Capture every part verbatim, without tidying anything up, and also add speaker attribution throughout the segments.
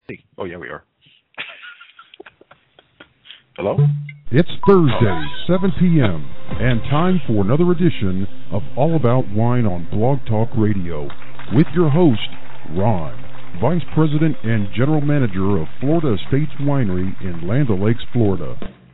Speaker 1: Oh, yeah, we are. Hello?
Speaker 2: It's Thursday, seven p.m., and time for another edition of All About Wine on Blog Talk Radio with your host, Ron, Vice President and General Manager of Florida Estates Winery in Land O'Lakes, Florida.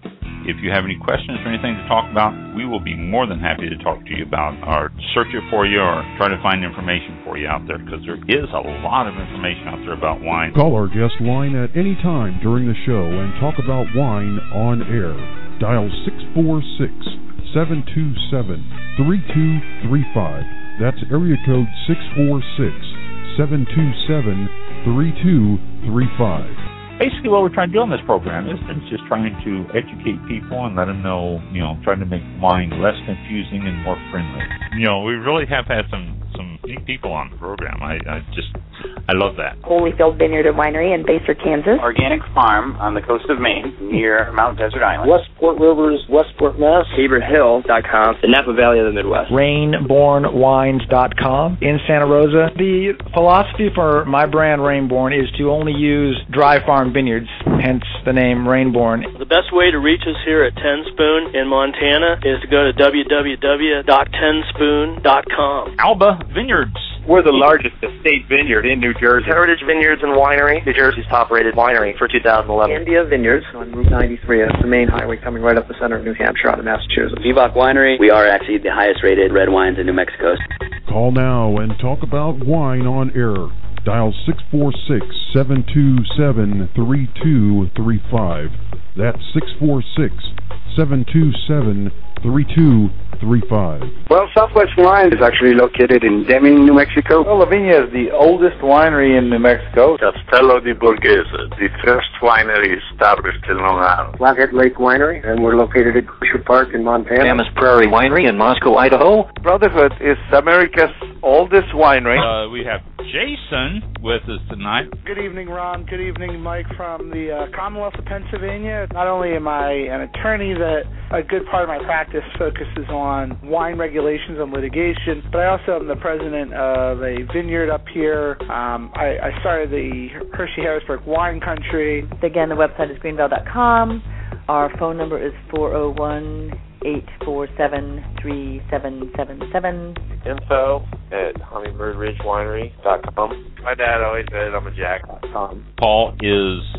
Speaker 3: If you have any questions or anything to talk about, we will be more than happy to talk to you about or search it for you or try to find information for you out there, because there is a lot of information out there about wine.
Speaker 2: Call our guest line at any time during the show and talk about wine on air. Dial six four six, seven two seven, three two three five. That's area code six four six, seven two seven, three two three five.
Speaker 3: Basically, what we're trying to do on this program is just trying to educate people and let them know, you know, trying to make wine less confusing and more friendly. You know, we really have had some, some neat people on the program. I, I just, I love that.
Speaker 4: Holyfield Vineyard and Winery in Basehor, Kansas.
Speaker 5: Organic Farm on the coast of Maine, near Mount Desert Island.
Speaker 6: Westport Rivers, Westport, Mass.
Speaker 7: Tabor Hill dot com, the Napa Valley of the Midwest.
Speaker 8: Rainborn Wines dot com in Santa Rosa. The philosophy for my brand Rainborn is to only use dry farm vineyards, hence the name Rainborn.
Speaker 9: The best way to reach us here at Ten Spoon in Montana is to go to w w w dot ten spoon dot com.
Speaker 3: Alba Vineyards.
Speaker 5: We're the largest estate vineyard in New Jersey.
Speaker 7: Heritage Vineyards and Winery, New Jersey's top-rated winery for two thousand eleven.
Speaker 6: India Vineyards on Route ninety-three. That's the main highway coming right up the center of New Hampshire out of Massachusetts.
Speaker 7: Vivok Winery, we are actually the highest-rated red wines in New Mexico.
Speaker 2: Call now and talk about wine on air. Dial six four six, seven two seven, three two three five. That's six four six, seven two seven, three two three five.
Speaker 6: Well, Southwest Wine is actually located in Deming, New Mexico.
Speaker 10: Well, Lavinia is the oldest winery in New Mexico.
Speaker 11: Castello di Borghese, the first winery established in Long Island.
Speaker 6: Flathead Lake Winery, and we're located at Glacier Park in Montana.
Speaker 7: Mammoth Prairie Winery in Moscow, Idaho.
Speaker 10: Brotherhood is America's oldest winery.
Speaker 3: Uh, we have Jason with us tonight.
Speaker 12: Good evening, Ron. Good evening, Mike, from the uh, Commonwealth of Pennsylvania. Not only am I an attorney, that a good part of my practice focuses on wine regulations and litigation, but I also am the president of a vineyard up here. Um, I, I started the Hershey Harrisburg Wine Country.
Speaker 4: Again, the website is greenbell dot com. Our phone number is four oh one, eight four seven, three seven seven seven.
Speaker 13: Info at hummingbird ridge winery dot com.
Speaker 11: My dad always said I'm a jack.
Speaker 3: Paul is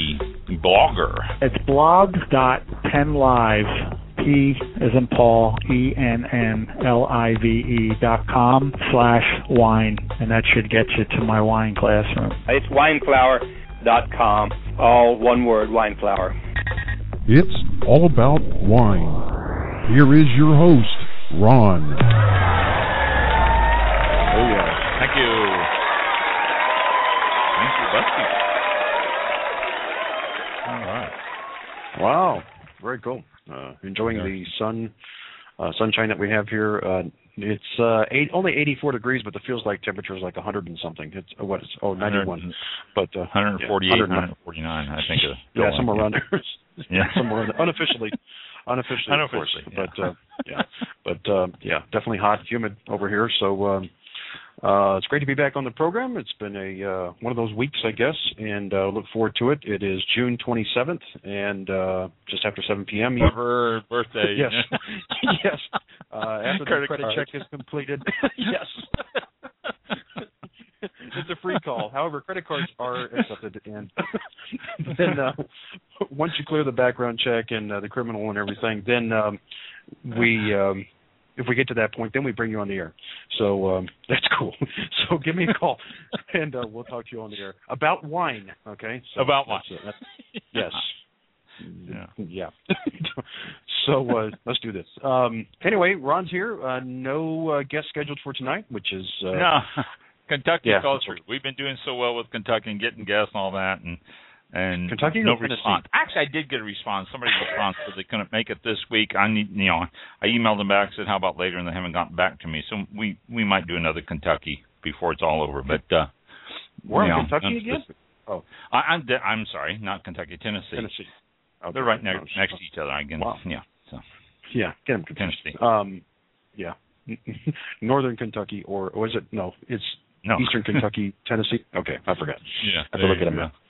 Speaker 3: a blogger.
Speaker 14: It's blogs dot penn live, P as in Paul, E N N L I V E dot com slash wine, and that should get you to my wine classroom.
Speaker 5: It's wineflower dot com, all one word, wineflower.
Speaker 2: It's all about wine. Here is your host, Ron.
Speaker 3: Oh, yeah. Thank you. Thank you, Busty.
Speaker 1: All right. Wow. Very cool. Uh, enjoying yeah. the sun, uh, sunshine that we have here. Uh, it's uh, eight, only eighty-four degrees, but the feels like temperature is like one hundred and something. It's uh, what is oh ninety-one, but uh,
Speaker 3: one forty-eight, yeah, one forty-nine, I think. Uh,
Speaker 1: yeah, somewhere around there.
Speaker 3: yeah,
Speaker 1: somewhere around there. unofficially, unofficially,
Speaker 3: unofficially,
Speaker 1: of course. Yeah. But uh, yeah, but uh, yeah, definitely hot, humid over here. So. Um, Uh, it's great to be back on the program. It's been a uh, one of those weeks, I guess, and uh, look forward to it. It is June twenty-seventh, and uh, just after seven p.m.
Speaker 3: Her birthday.
Speaker 1: Yes, yes. Uh, after the credit check is completed, yes. It's a free call. However, credit cards are accepted, and then uh, once you clear the background check and uh, the criminal and everything, then um, we. Um, If we get to that point, then we bring you on the air. So um, that's cool. So give me a call, and uh, we'll talk to you on the air about wine. Okay. So
Speaker 3: about wine.
Speaker 1: That's, that's, yes.
Speaker 3: Yeah.
Speaker 1: Yeah. So uh, let's do this. Um, anyway, Ron's here. Uh, no uh, guest scheduled for tonight, which is uh,
Speaker 3: no Kentucky
Speaker 1: yeah,
Speaker 3: culture. We've been doing so well with Kentucky and getting guests and all that, and. And
Speaker 1: Kentucky
Speaker 3: no
Speaker 1: or
Speaker 3: response. Actually, I did get a response. Somebody responded, but they couldn't make it this week. I need, you know, I emailed them back, said, "How about later?" And they haven't gotten back to me. So we, we might do another Kentucky before it's all over. But uh,
Speaker 1: we're in
Speaker 3: know,
Speaker 1: Kentucky again.
Speaker 3: Oh, I, I'm I'm sorry, not Kentucky, Tennessee.
Speaker 1: Tennessee. Okay.
Speaker 3: They're right next next to each other. I can,
Speaker 1: wow.
Speaker 3: Yeah. So.
Speaker 1: Yeah. Get them
Speaker 3: Tennessee.
Speaker 1: Um. Yeah. Northern Kentucky, or was it? No, it's
Speaker 3: no.
Speaker 1: Eastern Kentucky, Tennessee. Okay, I forgot.
Speaker 3: Yeah.
Speaker 1: I have to look at them now.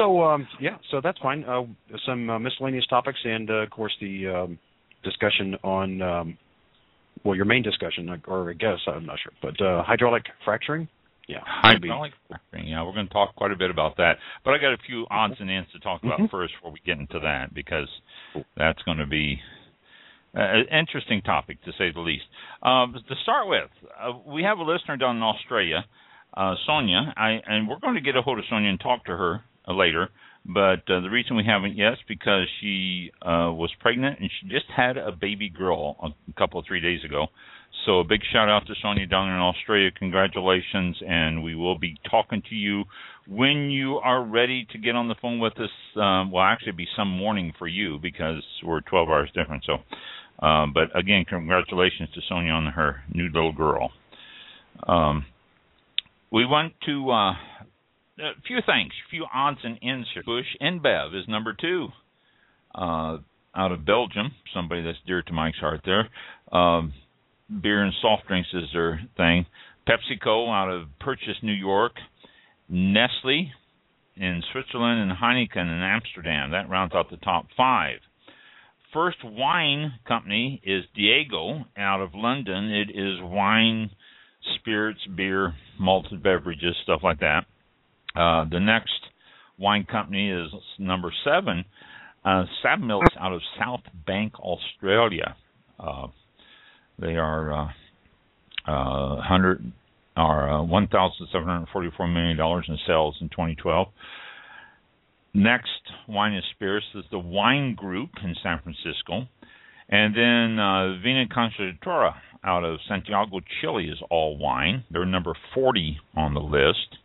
Speaker 1: So um, yeah, so that's fine. Uh, some uh, miscellaneous topics, and uh, of course the um, discussion on um, well, your main discussion, or I guess I'm not sure, but uh, hydraulic fracturing. Yeah,
Speaker 3: hydraulic fracturing. Yeah, we're going to talk quite a bit about that. But I got a few odds and ends to talk about mm-hmm. first before we get into that, because that's going to be an interesting topic, to say the least. Um, to start with, uh, we have a listener down in Australia, uh, Sonia, I, and we're going to get a hold of Sonia and talk to her uh, later. But uh, the reason we haven't yet is because she uh, was pregnant and she just had a baby girl a couple of three days ago. So a big shout out to Sonia down in Australia. Congratulations, and we will be talking to you when you are ready to get on the phone with us. Um, well, actually, it'll be some morning for you because we're twelve hours different. So. Um, but again, congratulations to Sonia on her new little girl. Um, we want to uh, a few things, a few odds and ends here. Busch InBev is number two, uh, out of Belgium. Somebody that's dear to Mike's heart there. Um, beer and soft drinks is their thing. PepsiCo out of Purchase, New York. Nestle in Switzerland, and Heineken in Amsterdam. That rounds out the top five. First wine company is Diageo out of London. It is wine, spirits, beer, malted beverages, stuff like that. Uh, the next wine company is number seven, uh, Sabmilks out of South Bank, Australia. Uh, they are uh, uh, one hundred or uh, one thousand seven hundred forty-four million dollars in sales in twenty twelve. Next wine and spirits is the Wine Group in San Francisco. And then uh, Vina Concertora out of Santiago, Chile is all wine. They're number forty on the list.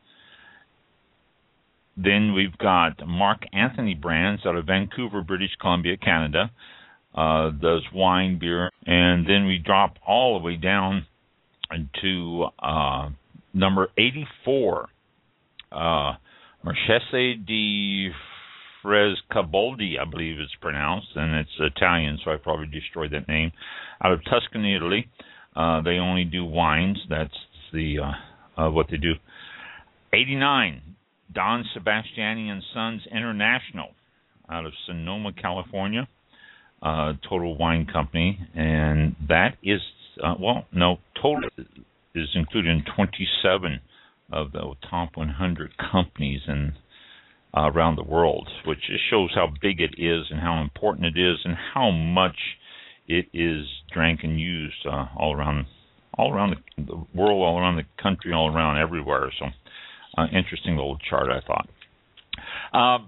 Speaker 3: Then we've got Mark Anthony Brands out of Vancouver, British Columbia, Canada. Uh, does wine, beer. And then we drop all the way down to uh, number eighty-four. Uh Marchese di Frescobaldi, I believe it's pronounced, and it's Italian, so I probably destroyed that name. Out of Tuscany, Italy, uh, they only do wines. That's the uh, uh, what they do. eighty-nine, Don Sebastiani and Sons International, out of Sonoma, California, uh, total wine company, and that is uh, well, no, total is included in twenty-seven of the top one hundred companies in uh, around the world, which just shows how big it is and how important it is and how much it is drank and used uh, all around, all around the, the world, all around the country, all around everywhere. So, uh, interesting little chart, I thought. Uh,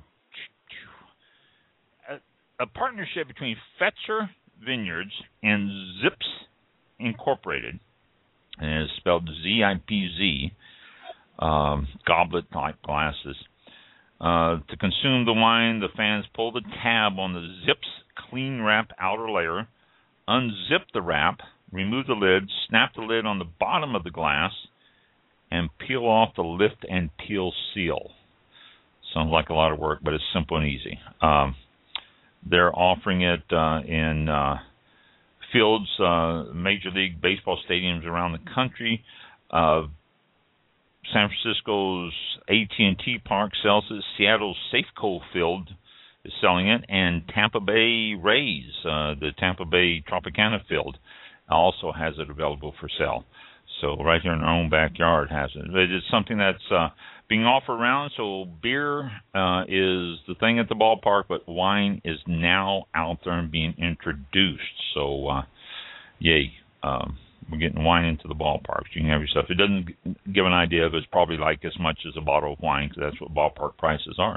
Speaker 3: a, a partnership between Fetzer Vineyards and Zips Incorporated, and it's spelled Z I P Z. Um, goblet-type glasses. Uh, to consume the wine, the fans pull the tab on the Zips clean wrap outer layer, unzip the wrap, remove the lid, snap the lid on the bottom of the glass, and peel off the lift and peel seal. Sounds like a lot of work, but it's simple and easy. Um, they're offering it uh, in uh, fields, uh, Major League Baseball stadiums around the country. Uh, San Francisco's A T and T Park sells it. Seattle's Safeco Field is selling it. And Tampa Bay Rays, uh, the Tampa Bay Tropicana Field, also has it available for sale. So right here in our own backyard has it. It's something that's uh, being offered around. So beer uh, is the thing at the ballpark, but wine is now out there and being introduced. So, uh, yay. Um, We're getting wine into the ballpark. You can have your stuff. It doesn't give an idea of it's probably like as much as a bottle of wine, because that's what ballpark prices are.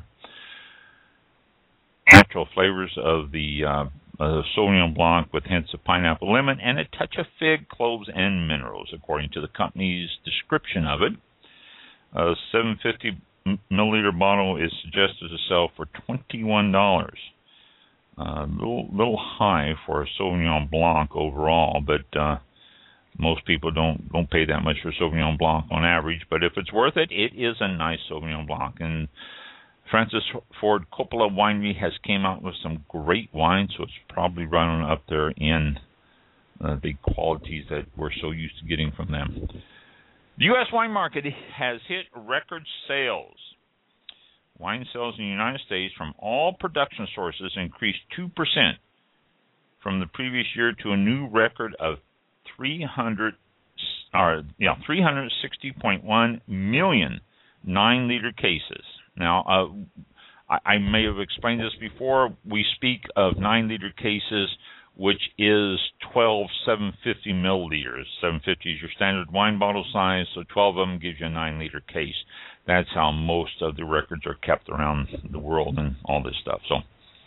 Speaker 3: Natural flavors of the uh, uh, Sauvignon Blanc with hints of pineapple, lemon, and a touch of fig, cloves, and minerals, according to the company's description of it. A seven hundred fifty milliliter bottle is suggested to sell for twenty-one dollars. A uh, little, little high for a Sauvignon Blanc overall, but uh, most people don't don't pay that much for Sauvignon Blanc on average, but if it's worth it, it is a nice Sauvignon Blanc. And Francis Ford Coppola Winery has came out with some great wine, so it's probably right on up there in uh, the qualities that we're so used to getting from them. The U S wine market has hit record sales. wine sales in the United States from all production sources increased two percent from the previous year to a new record of three hundred, or, yeah, three hundred sixty point one million nine-liter cases. Now, uh, I, I may have explained this before. We speak of nine-liter cases, which is twelve seven fifty milliliters. seven fifty is your standard wine bottle size, so twelve of them gives you a nine-liter case. That's how most of the records are kept around the world and all this stuff. So,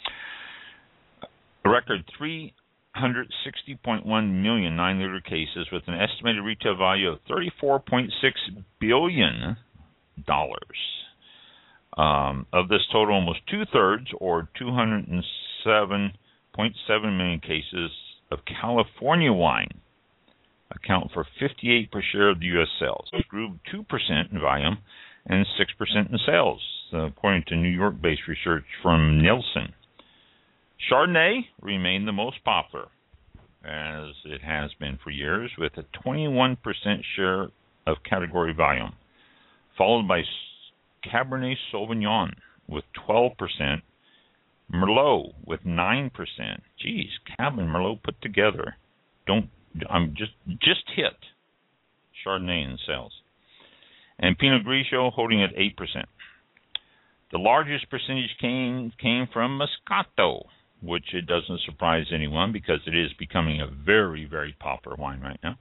Speaker 3: a record three hundred sixty point one million nine-liter cases with an estimated retail value of thirty-four point six billion dollars. Um, of this total, almost two-thirds, or two hundred seven point seven million cases of California wine account for fifty-eight percent share of the U S sales. It grew two percent in volume and six percent in sales, according to New York-based research from Nielsen. Chardonnay remained the most popular, as it has been for years, with a twenty-one percent share of category volume, followed by Cabernet Sauvignon with twelve percent, Merlot with nine percent. Geez, Cab and Merlot put together don't I'm just just hit Chardonnay in sales. And Pinot Grigio holding at eight percent. The largest percentage came came from Moscato, which it doesn't surprise anyone because it is becoming a very, very popular wine right now.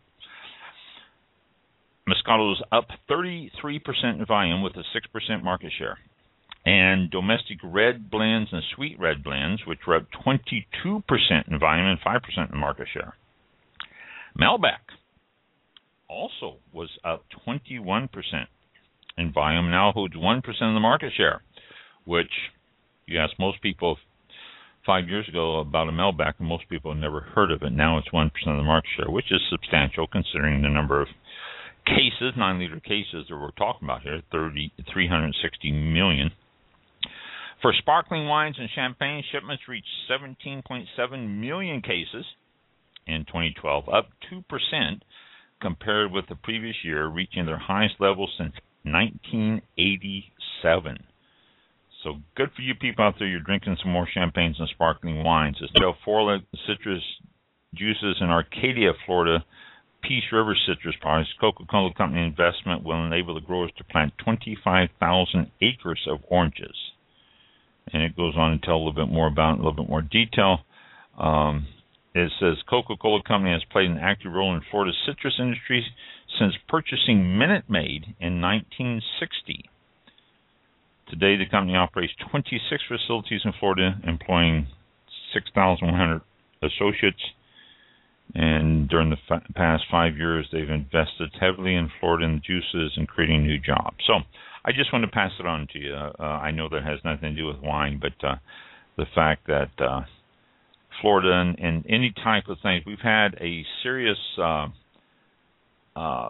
Speaker 3: Moscato is up thirty-three percent in volume with a six percent market share. And domestic red blends and sweet red blends, which were up twenty-two percent in volume and five percent in market share. Malbec also was up twenty-one percent in volume, now holds one percent of the market share, which you ask most people five years ago about a Malbec, and most people have never heard of it. Now it's one percent of the market share, which is substantial considering the number of cases, nine-liter cases that we're talking about here, three hundred sixty million. For sparkling wines and champagne, shipments reached seventeen point seven million cases in twenty twelve, up two percent compared with the previous year, reaching their highest level since nineteen eighty-seven. So good for you people out there. You're drinking some more champagnes and sparkling wines. As Delphora citrus juices in Arcadia, Florida, Peace River citrus products, Coca-Cola Company investment will enable the growers to plant twenty-five thousand acres of oranges. And it goes on to tell a little bit more about it, a little bit more detail. Um, it says Coca-Cola Company has played an active role in Florida's citrus industry since purchasing Minute Maid in nineteen sixty. Today, the company operates twenty-six facilities in Florida, employing six thousand one hundred associates. And during the fa- past five years, they've invested heavily in Florida and juices and creating new jobs. So I just want to pass it on to you. Uh, I know that has nothing to do with wine, but uh, the fact that uh, Florida and, and any type of things, we've had a serious uh, uh,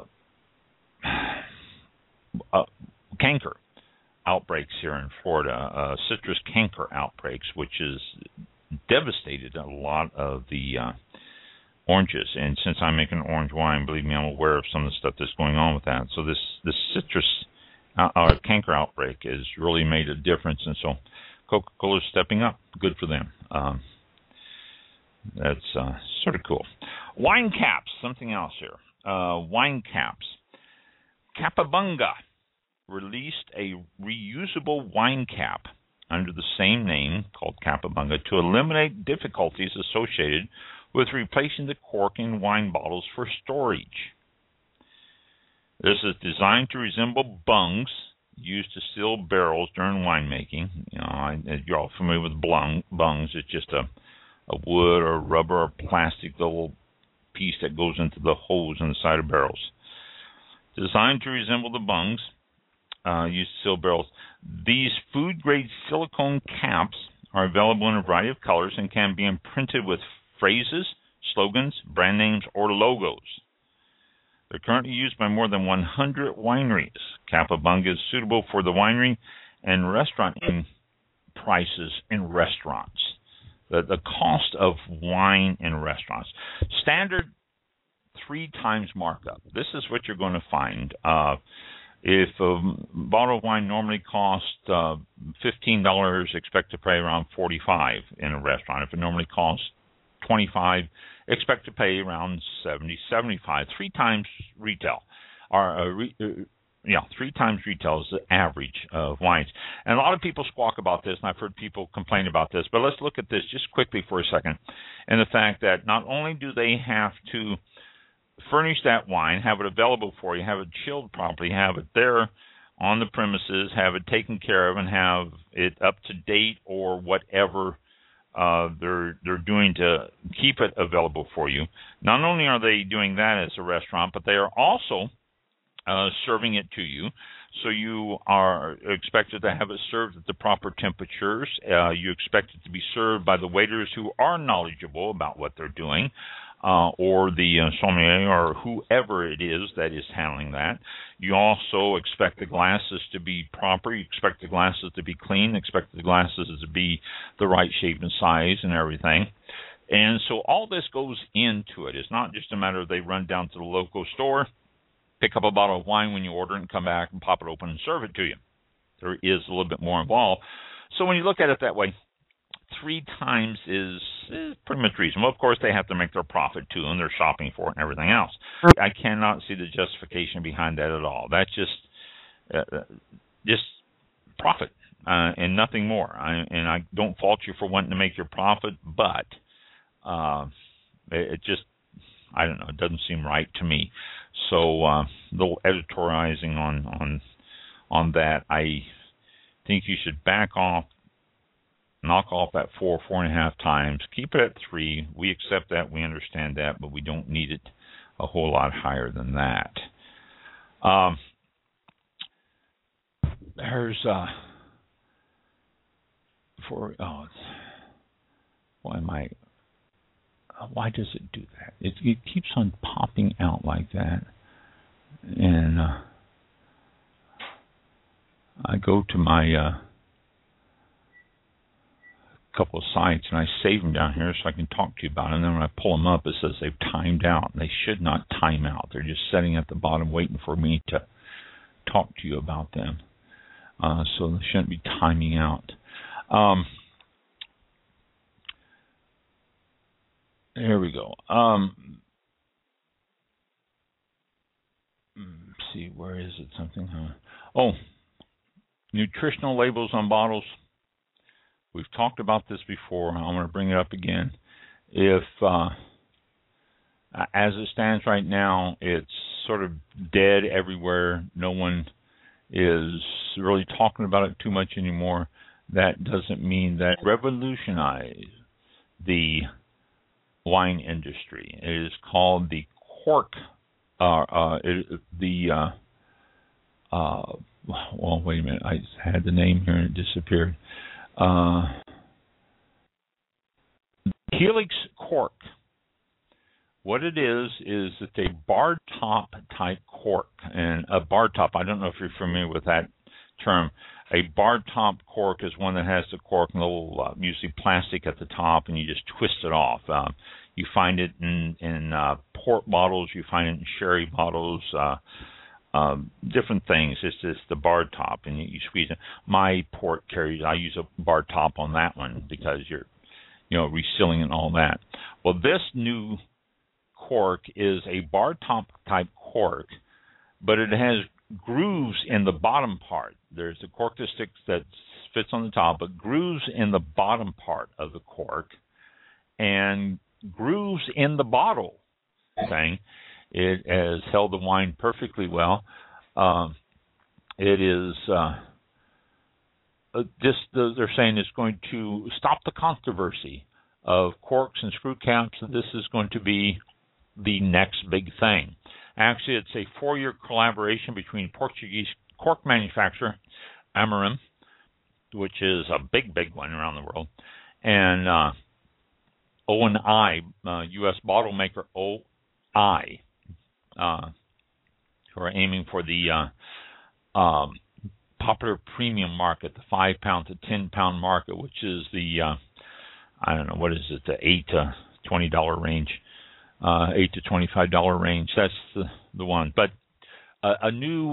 Speaker 3: uh, canker outbreaks here in Florida, uh, citrus canker outbreaks, which has devastated a lot of the uh, oranges. And since I make an orange wine, believe me, I'm aware of some of the stuff that's going on with that. So this, this citrus uh, uh, canker outbreak has really made a difference, and so Coca-Cola is stepping up. Good for them. Um, that's uh, sort of cool. Wine caps, something else here. Uh, wine caps. Capabunga released a reusable wine cap under the same name, called Capabunga, to eliminate difficulties associated with replacing the cork in wine bottles for storage. This is designed to resemble bungs used to seal barrels during winemaking. You know, I, you're all familiar with bung, bungs. It's just a, a wood or rubber or plastic little piece that goes into the holes in the side of barrels. Designed to resemble the bungs uh, used to seal barrels. These food-grade silicone caps are available in a variety of colors and can be imprinted with phrases, slogans, brand names, or logos. They're currently used by more than one hundred wineries. Capabunga is suitable for the winery and restaurant in prices in restaurants. The, the cost of wine in restaurants. Standard three times markup. This is what you're going to find. Uh, If a bottle of wine normally costs uh, fifteen dollars, expect to pay around forty-five dollars in a restaurant. If it normally costs twenty-five dollars, expect to pay around seventy, seventy-five dollars, three times retail. Or, uh, re, uh, yeah, three times retail is the average of wines. And a lot of people squawk about this, and I've heard people complain about this. But let's look at this just quickly for a second, and the fact that not only do they have to furnish that wine, have it available for you, have it chilled properly, have it there on the premises, have it taken care of, and have it up to date or whatever uh, they're they're doing to keep it available for you. Not only are they doing that as a restaurant, but they are also uh, serving it to you. So you are expected to have it served at the proper temperatures. Uh, you expect it to be served by the waiters who are knowledgeable about what they're doing. Uh, or the uh, sommelier or whoever it is that is handling that. You also expect the glasses to be proper. You expect the glasses to be clean. Expect the glasses to be the right shape and size and everything. And so all this goes into it. It's not just a matter of they run down to the local store, pick up a bottle of wine when you order it, and come back and pop it open and serve it to you. There is a little bit more involved. So when you look at it that way, three times is, is pretty much reasonable. Of course, they have to make their profit, too, and they're shopping for it and everything else. I cannot see the justification behind that at all. That's just uh, just profit uh, and nothing more. I, and I don't fault you for wanting to make your profit, but uh, it, it just, I don't know, it doesn't seem right to me. So uh, a little editorializing on, on, on that. I think you should back off. Knock off at four, four and a half times. Keep it at three. We accept that. We understand that, but we don't need it a whole lot higher than that. Um, there's uh, for oh, why am I? Why does it do that? It, it keeps on popping out like that, and uh, I go to my. Uh, couple of sites and I save them down here so I can talk to you about them. And then when I pull them up, it says they've timed out. They should not time out. They're just sitting at the bottom waiting for me to talk to you about them. Uh, so they shouldn't be timing out. Um, there we go. Um, let's see, where is it? Something? Huh? Oh, nutritional labels on bottles. We've talked about this before. I'm going to bring it up again. If, uh, as it stands right now, it's sort of dead everywhere. No one is really talking about it too much anymore. That doesn't mean that revolutionized the wine industry. It is called the cork. Uh, uh, it, the uh, uh, well, wait a minute. I had the name here and it disappeared. Uh, Helix cork. What it is is it's a bar top type cork, and a bar top. I don't know if you're familiar with that term. A bar top cork is one that has the cork and a little, uh, usually plastic at the top, and you just twist it off. Um, you find it in in uh, port bottles. You find it in sherry bottles. Uh, Um, different things. It's just the bar top, and you, you squeeze it. My port carries, I use a bar top on that one because you're, you know, resealing and all that. Well, this new cork is a bar top type cork, but it has grooves in the bottom part. There's a cork that sticks that fits on the top, but grooves in the bottom part of the cork, and grooves in the bottle thing. It has held the wine perfectly well. Um, it is uh, just they're saying it's going to stop the controversy of corks and screw caps. And this is going to be the next big thing. Actually, it's a four-year collaboration between Portuguese cork manufacturer Amarim, which is a big, big one around the world, and uh, O and I, uh, U S bottle maker O I. Uh, who are aiming for the uh, um, popular premium market, the five pound to ten pound market, which is the uh, I don't know what is it, the eight to twenty dollar range, uh, eight to twenty five dollar range. That's the the one. But uh, a new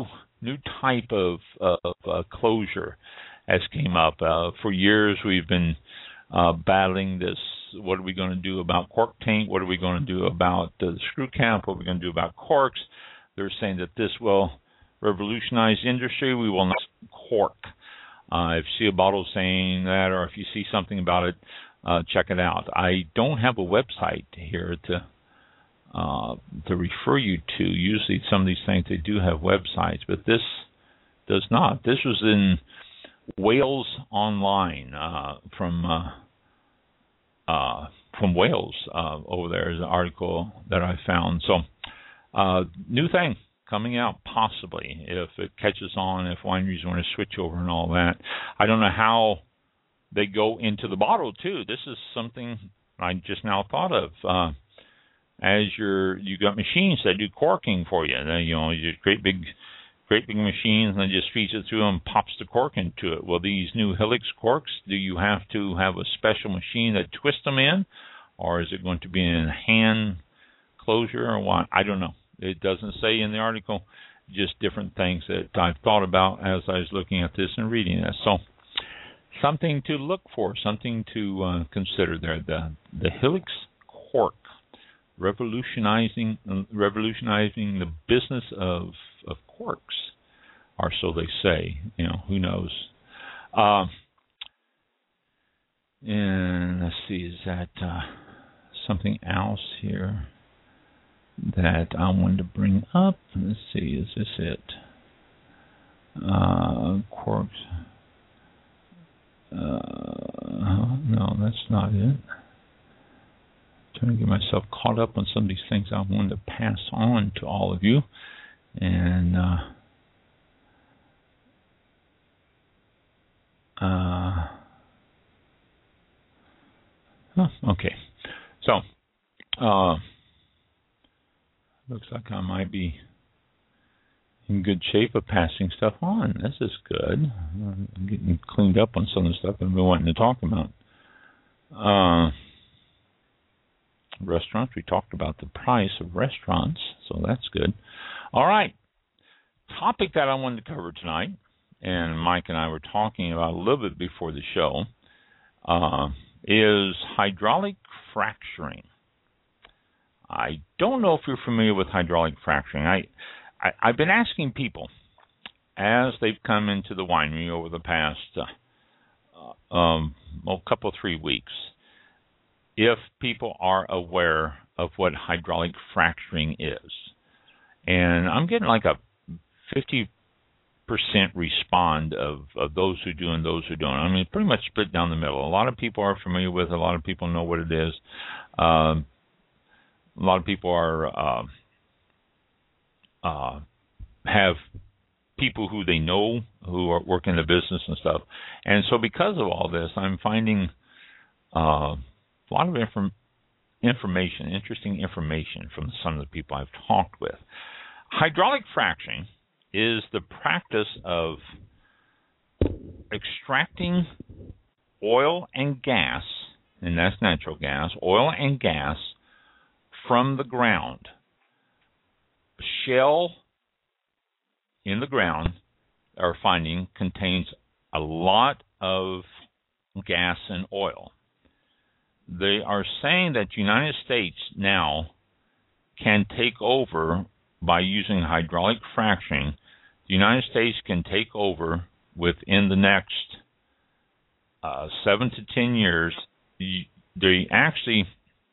Speaker 3: new type of, of uh, closure has came up. Uh, for years, we've been uh, battling this. What are we going to do about cork taint? What are we going to do about uh, the screw cap? What are we going to do about corks? They're saying that this will revolutionize industry. We will not cork. Uh, if you see a bottle saying that, or if you see something about it, uh, check it out. I don't have a website here to uh, to refer you to. Usually some of these things, they do have websites, but this does not. This was in Wales Online uh, from uh, uh, from Wales uh, over there is an article that I found. So uh, new thing coming out, possibly, if it catches on, if wineries want to switch over and all that. I don't know how they go into the bottle, too. This is something I just now thought of. Uh, as you're, you got machines that do corking for you. They, you know, you just great big, great big machines, and then just feeds it through and pops the cork into it. Well, these new Helix corks, do you have to have a special machine that twists them in, or is it going to be in hand closure or what? I don't know. It doesn't say in the article, just different things that I've thought about as I was looking at this and reading this. So something to look for, something to uh, consider there. The the Helix cork, revolutionizing revolutionizing the business of of corks, or so they say. You know, who knows? Uh, and let's see, is that uh, something else here that I wanted to bring up? Let's see, is this it? Uh, corks. Uh, no, that's not it. I'm trying to get myself caught up on some of these things I wanted to pass on to all of you. And uh, uh, oh, okay. So, uh, looks like I might be in good shape of passing stuff on. This is good. I'm getting cleaned up on some of the stuff I've been wanting to talk about. Uh, restaurants, we talked about the price of restaurants, so that's good. All right. Topic that I wanted to cover tonight, and Mike and I were talking about a little bit before the show, uh, is hydraulic fracturing. I don't know if you're familiar with hydraulic fracturing. I, I, I've been asking people as they've come into the winery over the past uh, um, well, couple, three weeks, if people are aware of what hydraulic fracturing is. And I'm getting like a fifty percent respond of, of those who do and those who don't. I mean, pretty much split down the middle. A lot of people are familiar with it. A lot of people know what it is. Um, A lot of people are uh, uh, have people who they know who are working in the business and stuff. And so because of all this, I'm finding uh, a lot of inform- information, interesting information from some of the people I've talked with. Hydraulic fracturing is the practice of extracting oil and gas, and that's natural gas, oil and gas, from the ground. Shale in the ground, our finding, contains a lot of gas and oil. They are saying that the United States now can take over by using hydraulic fracturing. The United States can take over within the next uh, seven to ten years. They actually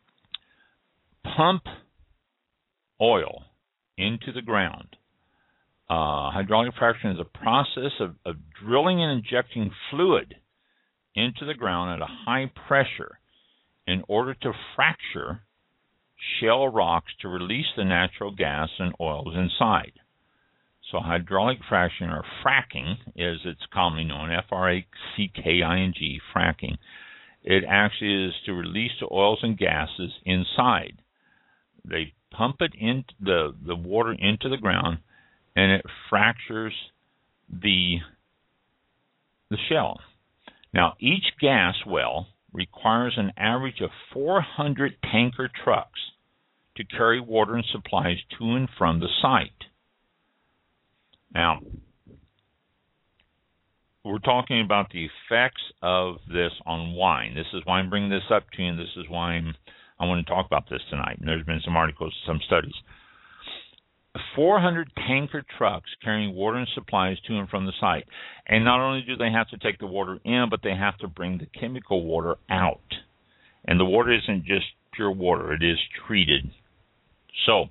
Speaker 3: pump oil into the ground. Uh, hydraulic fracturing is a process of, of drilling and injecting fluid into the ground at a high pressure in order to fracture shale rocks to release the natural gas and oils inside. So hydraulic fracturing, or fracking, as it's commonly known, F R A C K I N G, fracking. It actually is to release the oils and gases inside. They pump it into the, the water into the ground, and it fractures the the shell. Now, each gas well requires an average of four hundred tanker trucks to carry water and supplies to and from the site. Now, we're talking about the effects of this on wine. This is why I'm bringing this up to you, and this is why I'm, I want to talk about this tonight. And there's been some articles, some studies. four hundred tanker trucks carrying water and supplies to and from the site. And not only do they have to take the water in, but they have to bring the chemical water out. And the water isn't just pure water. It is treated. So,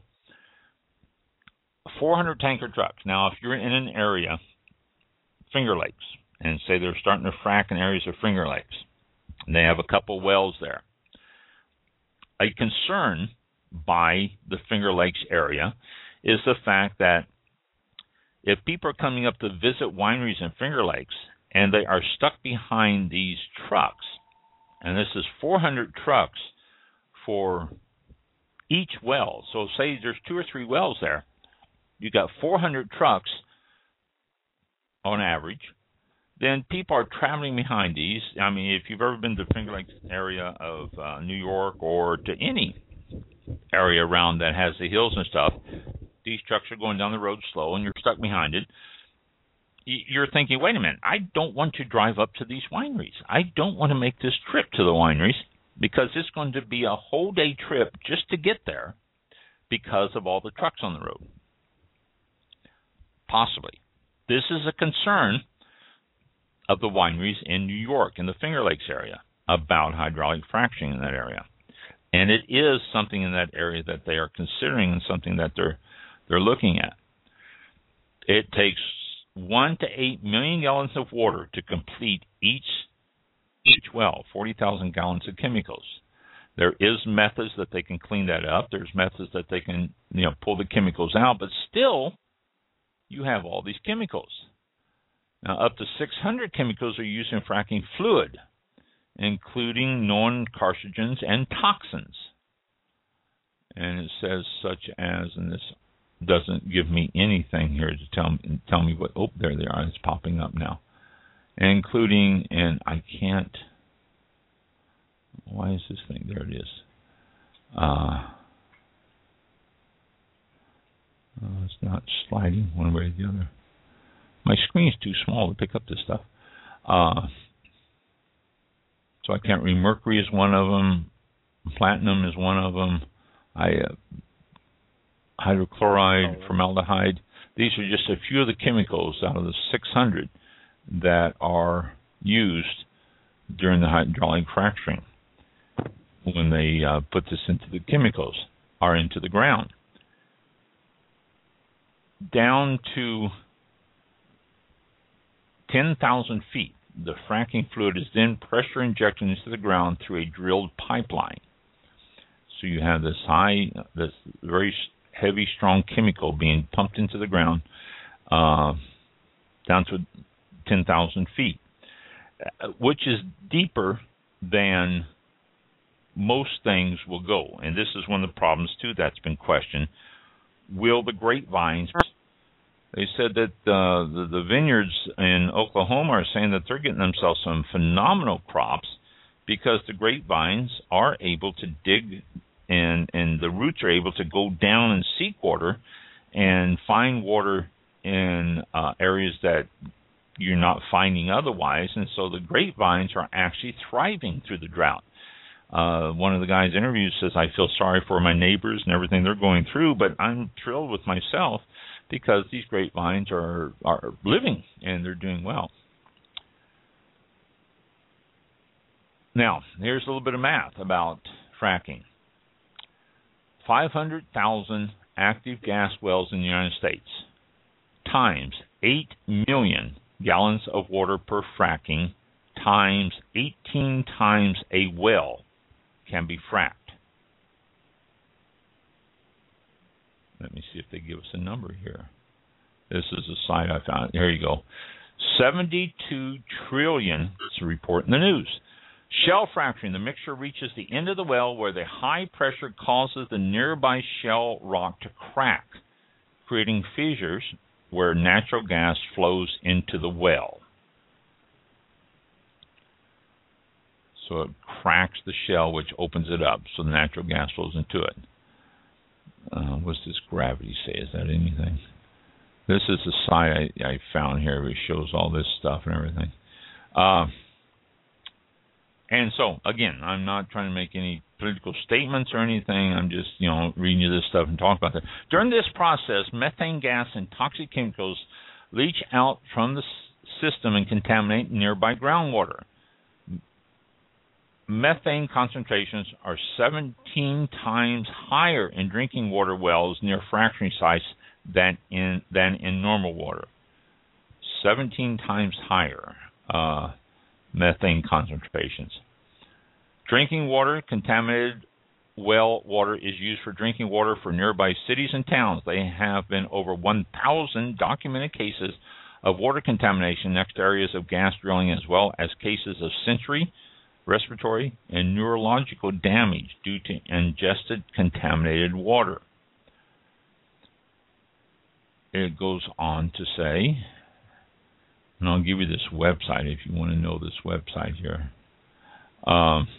Speaker 3: four hundred tanker trucks. Now, if you're in an area, Finger Lakes, and say they're starting to frack in areas of Finger Lakes, and they have a couple wells there. A concern by the Finger Lakes area is the fact that if people are coming up to visit wineries in Finger Lakes and they are stuck behind these trucks, and this is four hundred trucks for each well. So say there's two or three wells there. You got four hundred trucks on average. Then people are traveling behind these. I mean, if you've ever been to the Finger Lakes area of uh, New York or to any area around that has the hills and stuff, these trucks are going down the road slow and you're stuck behind it. You're thinking, wait a minute, I don't want to drive up to these wineries. I don't want to make this trip to the wineries because it's going to be a whole day trip just to get there because of all the trucks on the road. Possibly. This is a concern of the wineries in New York, in the Finger Lakes area, about hydraulic fracturing in that area. And it is something in that area that they are considering and something that they're they're looking at. It takes one to eight million gallons of water to complete each each well, forty thousand gallons of chemicals. There is methods that they can clean that up. There's methods that they can, you know, pull the chemicals out, but still you have all these chemicals. Now, up to six hundred chemicals are used in fracking fluid, including known carcinogens and toxins. And it says such as, and this doesn't give me anything here to tell me, tell me what, oh, there they are, it's popping up now. Including, and I can't, why is this thing, there it is. Uh, uh, it's not sliding one way or the other. My screen is too small to pick up this stuff. Uh, so I can't read. Mercury is one of them. Platinum is one of them. I, uh, hydrochloride, formaldehyde. These are just a few of the chemicals out of the six hundred that are used during the hydraulic fracturing when they uh, put this into the chemicals, or into the ground. Down to ten thousand feet, the fracking fluid is then pressure injected into the ground through a drilled pipeline. So you have this high, this very heavy, strong chemical being pumped into the ground uh, down to ten thousand feet, which is deeper than most things will go. And this is one of the problems, too, that's been questioned. Will the grapevines... They said that uh, the, the vineyards in Oklahoma are saying that they're getting themselves some phenomenal crops because the grapevines are able to dig and, and the roots are able to go down and seek water and find water in uh, areas that you're not finding otherwise. And so the grapevines are actually thriving through the drought. Uh, one of the guys interviewed says, I feel sorry for my neighbors and everything they're going through, but I'm thrilled with myself because these grapevines are, are living and they're doing well. Now, here's a little bit of math about fracking. five hundred thousand active gas wells in the United States times eight million gallons of water per fracking times eighteen times a well can be fracked. Let me see if they give us a number here. This is a site I found. Here you go. seventy-two trillion, it's a report in the news. Shell fracturing. The mixture reaches the end of the well where the high pressure causes the nearby shell rock to crack, creating fissures where natural gas flows into the well. So it cracks the shell, which opens it up, so the natural gas flows into it. Uh, what's this gravity say? Is that anything? this is the site I, I found here, which shows all this stuff and everything. Uh, and so, again, I'm not trying to make any political statements or anything. I'm just, you know, reading you this stuff and talking about that. During this process, methane gas and toxic chemicals leach out from the system and contaminate nearby groundwater. Methane concentrations are seventeen times higher in drinking water wells near fracturing sites than in than in normal water. seventeen times higher uh, methane concentrations. Drinking water, contaminated well water is used for drinking water for nearby cities and towns. There have been over one thousand documented cases of water contamination next to areas of gas drilling, as well as cases of sensory, respiratory, and neurological damage due to ingested contaminated water. It goes on to say, and I'll give you this website if you want to know this website here. Um,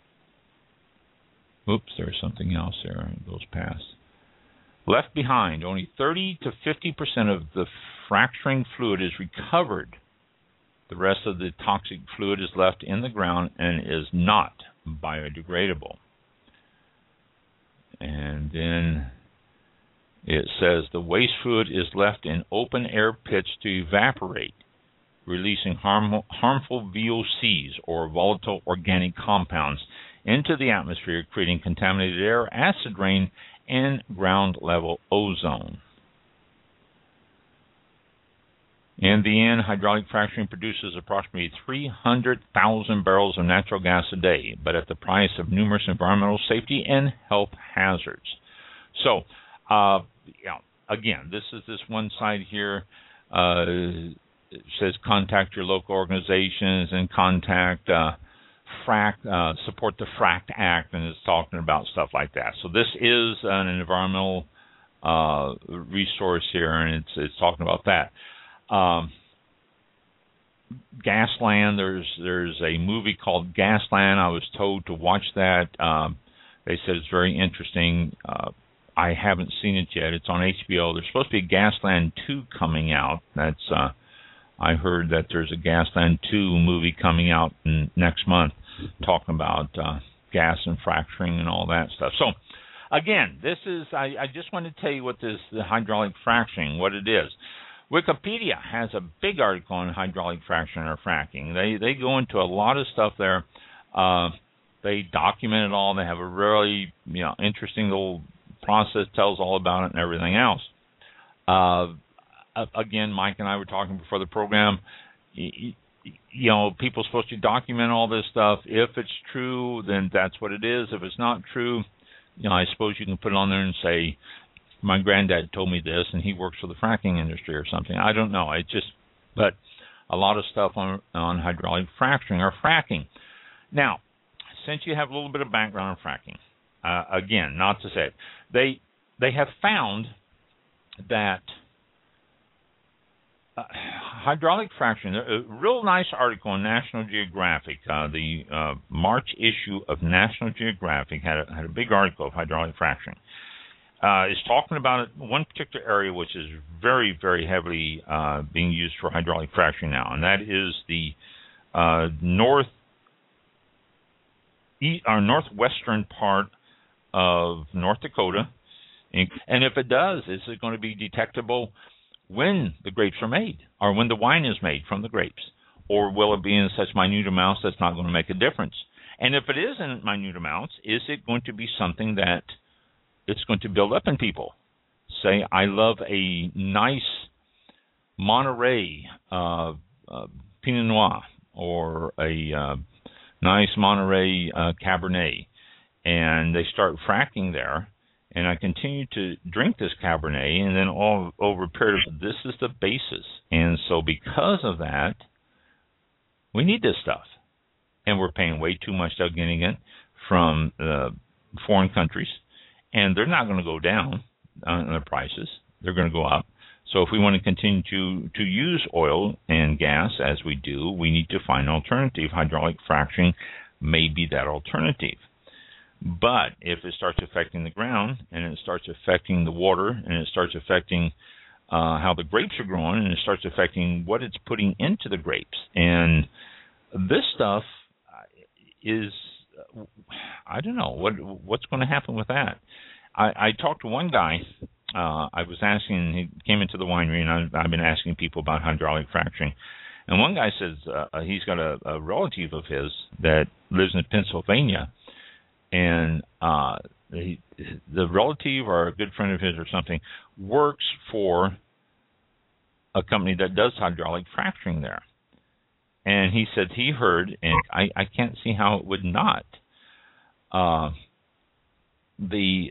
Speaker 3: oops, there's something else there. It goes past. Left behind, only thirty to fifty percent of the fracturing fluid is recovered. The rest of the toxic fluid is left in the ground and is not biodegradable. And then it says the waste fluid is left in open air pits to evaporate, releasing harm, harmful V O Cs, or volatile organic compounds, into the atmosphere, creating contaminated air, acid rain, and ground-level ozone. In the end, hydraulic fracturing produces approximately three hundred thousand barrels of natural gas a day, but at the price of numerous environmental, safety, and health hazards. So, uh, yeah, again, this is this one side here. Uh, it says contact your local organizations and contact uh, FRAC, uh, support the FRAC Act, and it's talking about stuff like that. So this is an environmental uh, resource here, and it's it's talking about that. Um, Gasland, there's there's a movie called Gasland. I was told to watch that. Um, they said it's very interesting. Uh, I haven't seen it yet. It's on H B O. There's supposed to be Gasland two coming out. That's uh, I heard that there's a Gasland two movie coming out in, next month, talking about uh, gas and fracturing and all that stuff. So, again, this is I, I just want to tell you what this the hydraulic fracturing, what it is. Wikipedia has a big article on hydraulic fracturing or fracking. They they go into a lot of stuff there. Uh, they document it all. They have a really you know interesting little process, tells all about it and everything else. Uh, again, Mike and I were talking before the program. You, you know, people are supposed to document all this stuff. If it's true, then that's what it is. If it's not true, you know, I suppose you can put it on there and say, my granddad told me this, and he works for the fracking industry or something. I don't know. It just, but a lot of stuff on on hydraulic fracturing or fracking. Now, since you have a little bit of background on fracking, uh, again, not to say it, they they have found that uh, hydraulic fracturing. A real nice article in National Geographic, uh, the uh, March issue of National Geographic had a, had a big article of hydraulic fracturing. Uh, is talking about one particular area which is very, very heavily uh, being used for hydraulic fracturing now, and that is the uh, north, east, or northwestern part of North Dakota. And if it does, is it going to be detectable when the grapes are made, or when the wine is made from the grapes, or will it be in such minute amounts that's not going to make a difference? And if it is in minute amounts, is it going to be something that it's going to build up in people? Say, I love a nice Monterey uh, uh, Pinot Noir, or a uh, nice Monterey uh, Cabernet, and they start fracking there, and I continue to drink this Cabernet, and then all over a period of, this is the basis. And so because of that, we need this stuff. And we're paying way too much to getting it from uh, foreign countries. And they're not going to go down on the prices. They're going to go up. So if we want to continue to, to use oil and gas as we do, we need to find an alternative. Hydraulic fracturing may be that alternative. But if it starts affecting the ground, and it starts affecting the water, and it starts affecting uh, how the grapes are growing, and it starts affecting what it's putting into the grapes. And this stuff is, I don't know, what what's going to happen with that. I, I talked to one guy. Uh, I was asking, he came into the winery, and I've, I've been asking people about hydraulic fracturing. And one guy says uh, he's got a, a relative of his that lives in Pennsylvania, and uh, he, the relative or a good friend of his or something works for a company that does hydraulic fracturing there. And he said he heard, and I, I can't see how it would not, uh, the,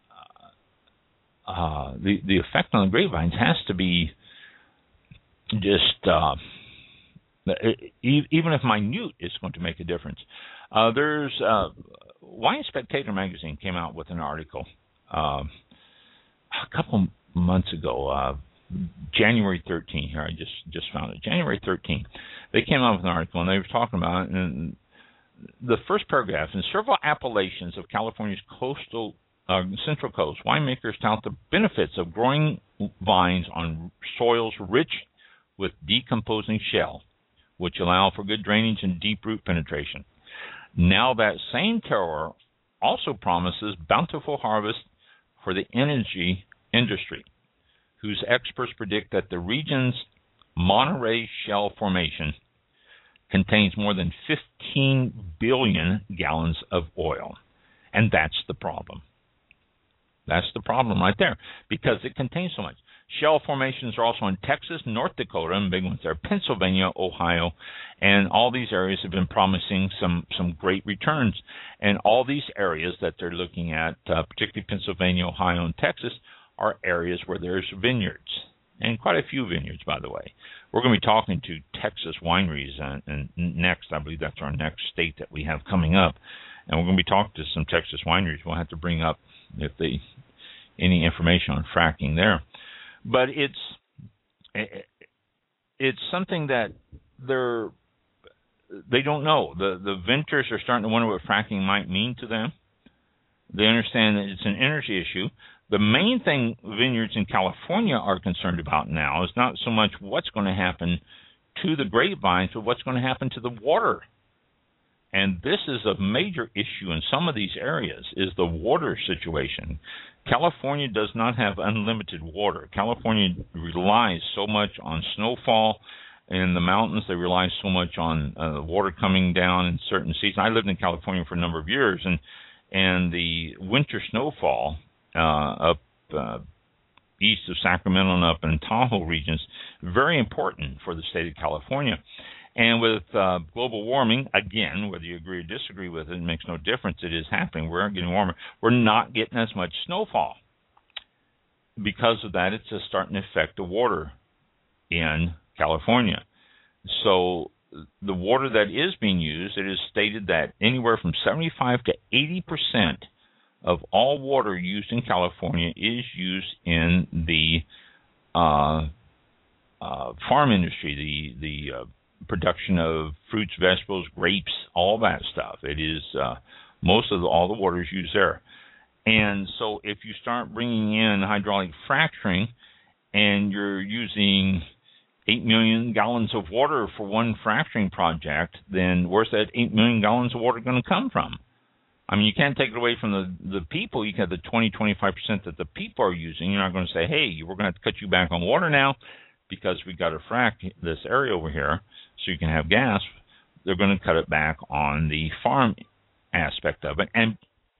Speaker 3: uh, the the effect on the grapevines has to be just, uh, even if minute, it's going to make a difference. Uh, there's uh, Wine Spectator magazine came out with an article uh, a couple months ago, uh, January thirteenth. Here, I just just found it. January thirteenth. They came out with an article, and they were talking about it. And the first paragraph: in several appellations of California's coastal uh, Central Coast, winemakers tout the benefits of growing vines on soils rich with decomposing shell, which allow for good drainage and deep root penetration. Now that same terroir also promises bountiful harvest for the energy industry, whose experts predict that the region's Monterey Shell Formation contains more than fifteen billion gallons of oil. And that's the problem. That's the problem right there, because it contains so much. Shell formations are also in Texas, North Dakota, and big ones there, Pennsylvania, Ohio, and all these areas have been promising some, some great returns. And all these areas that they're looking at, uh, particularly Pennsylvania, Ohio, and Texas, are areas where there's vineyards, and quite a few vineyards, by the way. We're going to be talking to Texas wineries, and, and next, I believe that's our next state that we have coming up, and we're going to be talking to some Texas wineries. We'll have to bring up if they any information on fracking there. But it's it's something that they're they don't know. The the vintners are starting to wonder what fracking might mean to them. They understand that it's an energy issue. The main thing vineyards in California are concerned about now is not so much what's going to happen to the grapevines, but what's going to happen to the water. And this is a major issue in some of these areas, is the water situation. California does not have unlimited water. California relies so much on snowfall in the mountains. They rely so much on uh, water coming down in certain seasons. I lived in California for a number of years, and and the winter snowfall uh, up uh, east of Sacramento and up in Tahoe regions, very important for the state of California. And with uh, global warming, again, whether you agree or disagree with it, it makes no difference. It is happening. We're getting warmer. We're not getting as much snowfall. Because of that, it's just starting to affect the water in California. So the water that is being used, it is stated that anywhere from seventy-five to eighty percent of all water used in California is used in the uh, uh, farm industry, the the uh, production of fruits, vegetables, grapes, all that stuff. It is uh, most of the, all the water is used there. And so if you start bringing in hydraulic fracturing and you're using eight million gallons of water for one fracturing project, then where's that eight million gallons of water going to come from? I mean, you can't take it away from the, the people. You can have the twenty, twenty-five percent that the people are using. You're not going to say, hey, we're going to have to cut you back on water now because we got to frack this area over here so you can have gas. They're going to cut it back on the farm aspect of it. And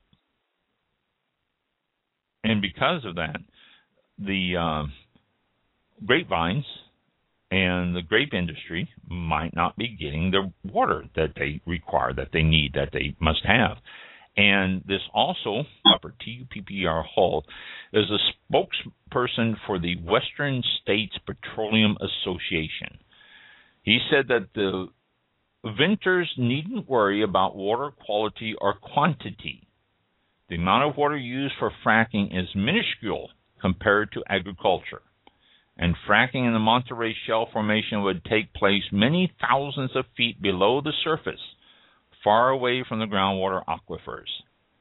Speaker 3: and because of that, the uh, grapevines and the grape industry might not be getting the water that they require, that they need, that they must have. And this also, T U P P R Hull, is a spokesperson for the Western States Petroleum Association. He said that the vintners needn't worry about water quality or quantity. The amount of water used for fracking is minuscule compared to agriculture. And fracking in the Monterey Shell Formation would take place many thousands of feet below the surface, far away from the groundwater aquifers.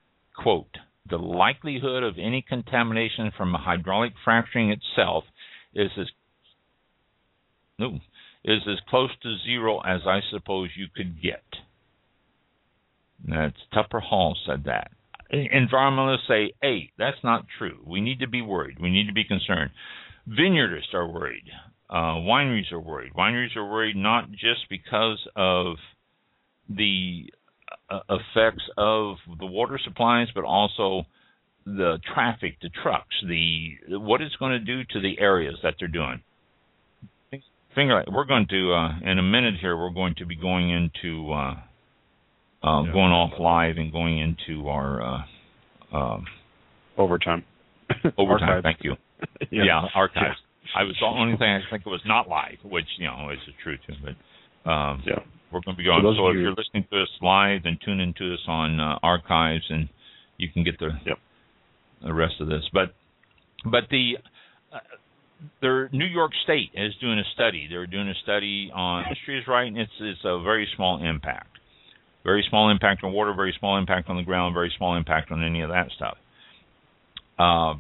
Speaker 3: Quote, the likelihood of any contamination from hydraulic fracturing itself is as no is as close to zero as I suppose you could get. That's Tupper Hall said that. Environmentalists say, hey, that's not true. We need to be worried. We need to be concerned. Vineyardists are worried. Uh, wineries are worried. Wineries are worried not just because of the uh, effects of the water supplies, but also the traffic, the trucks, the what it's going to do to the areas that they're doing. Finger Lake, we're going to, uh, in a minute here, we're going to be going into, uh, uh, yeah. going off live and going into our uh, um,
Speaker 1: overtime.
Speaker 3: Overtime, thank you.
Speaker 1: yeah.
Speaker 3: yeah, archives. Yeah. I was the only thing I think it was not live, which, you know, is the truth. But um, yeah. we're going to be going. So, so if you... you're listening to us live, then tune into us on uh, archives, and you can get the
Speaker 1: yep.
Speaker 3: the rest of this. But but the uh, their New York State is doing a study. They're doing a study on industry is right, and it's it's a very small impact. Very small impact on water, very small impact on the ground, very small impact on any of that stuff. Uh,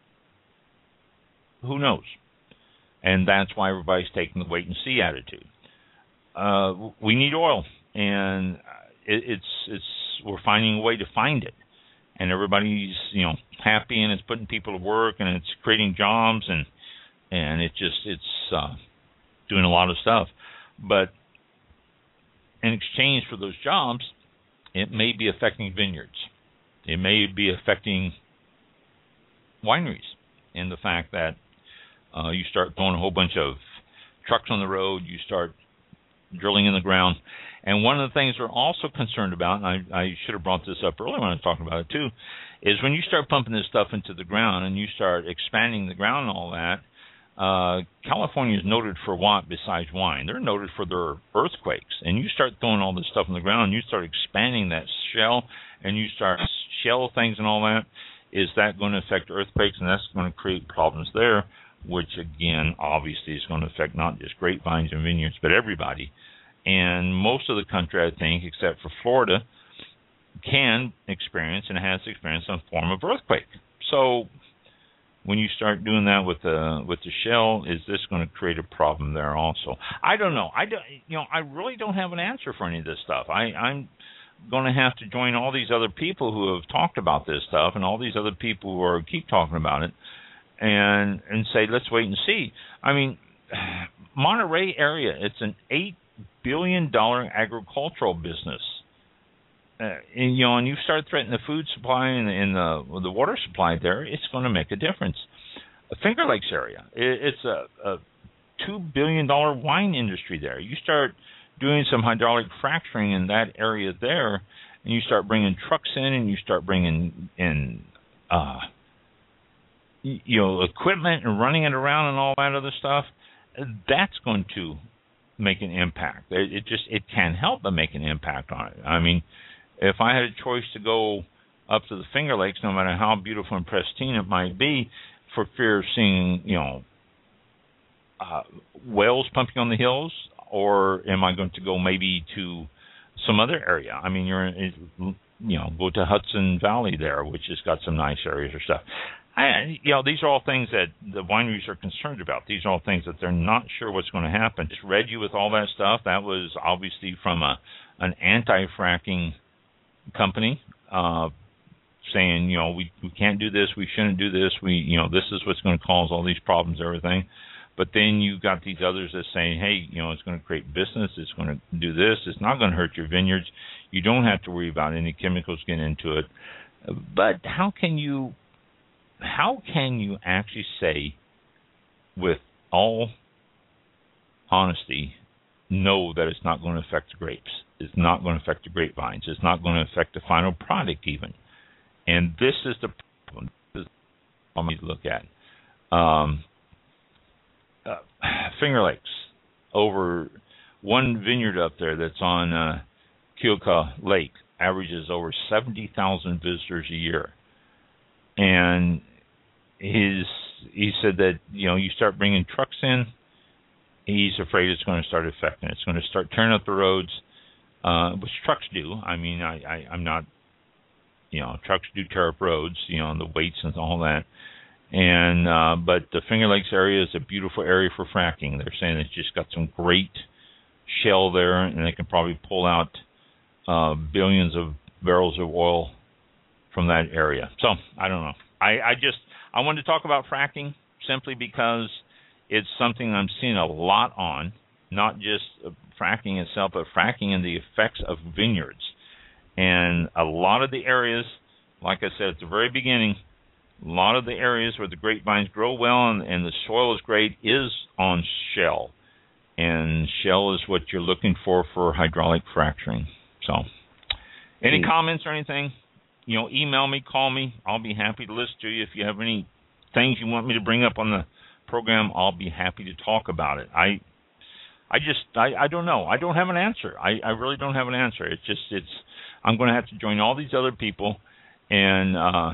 Speaker 3: who knows? And that's why everybody's taking the wait and see attitude. Uh, we need oil, and it, it's it's we're finding a way to find it, and everybody's you know happy, and it's putting people to work, and it's creating jobs, and and it just it's uh, doing a lot of stuff. But in exchange for those jobs, it may be affecting vineyards. It may be affecting wineries in the fact that uh, you start throwing a whole bunch of trucks on the road, you start drilling in the ground. And one of the things we're also concerned about, and I, I should have brought this up earlier when I was talking about it too, is when you start pumping this stuff into the ground and you start expanding the ground and all that, uh, California is noted for what besides wine? They're noted for their earthquakes. And you start throwing all this stuff in the ground and you start expanding that shell and you start shell things and all that, is that going to affect earthquakes? And that's going to create problems there, which again, obviously is going to affect not just grapevines and vineyards, but everybody. And most of the country, I think, except for Florida, can experience and has experienced some form of earthquake. So when you start doing that with the with the shell, is this going to create a problem there also? I don't know. I don't, you know, I really don't have an answer for any of this stuff. I, I'm going to have to join all these other people who have talked about this stuff and all these other people who are keep talking about it, and and say let's wait and see. I mean, Monterey area, it's an eight billion dollar agricultural business. Uh, and, you know, and you start threatening the food supply and, and the the water supply there, it's going to make a difference. The Finger Lakes area, it, it's a, a two billion dollar wine industry there. You start doing some hydraulic fracturing in that area there, and you start bringing trucks in, and you start bringing in, uh, you know, equipment and running it around and all that other stuff. That's going to make an impact. It, it just it can't help but make an impact on it. I mean, if I had a choice to go up to the Finger Lakes, no matter how beautiful and pristine it might be, for fear of seeing, you know, uh, whales pumping on the hills, or am I going to go maybe to some other area? I mean, you're, in, you know, go to Hudson Valley there, which has got some nice areas or stuff. I, you know, these are all things that the wineries are concerned about. These are all things that they're not sure what's going to happen. Just read you with all that stuff. That was obviously from a an anti-fracking company uh, saying, you know, we we can't do this, we shouldn't do this, we, you know, this is what's going to cause all these problems, everything. But then you got these others that saying, hey, you know, it's going to create business, it's going to do this, it's not going to hurt your vineyards. You don't have to worry about any chemicals getting into it. But how can you? How can you actually say, with all honesty, no, that it's not going to affect the grapes? It's not going to affect the grapevines. It's not going to affect the final product even. And this is the problem I need to look at. Um, uh, Finger Lakes, over one vineyard up there that's on uh, Keokuk Lake, averages over seventy thousand visitors a year. And his he said that, you know, you start bringing trucks in, he's afraid it's going to start affecting it. It's going to start tearing up the roads, uh, which trucks do. I mean, I, I, I'm not, you know, trucks do tear up roads, you know, and the weights and all that. And uh, but the Finger Lakes area is a beautiful area for fracking. They're saying it's just got some great shale there, and they can probably pull out uh, billions of barrels of oil from that area. So I don't know. I, I just I wanted to talk about fracking simply because it's something I'm seeing a lot on, not just fracking itself, but fracking and the effects of vineyards. And a lot of the areas, like I said at the very beginning, a lot of the areas where the grapevines grow well and, and the soil is great is on shale. And shale is what you're looking for for hydraulic fracturing. So, any mm. comments or anything? You know, email me, call me. I'll be happy to listen to you. If you have any things you want me to bring up on the program, I'll be happy to talk about it. I I just, I, I don't know. I don't have an answer. I, I really don't have an answer. It's just, it's, I'm going to have to join all these other people and uh,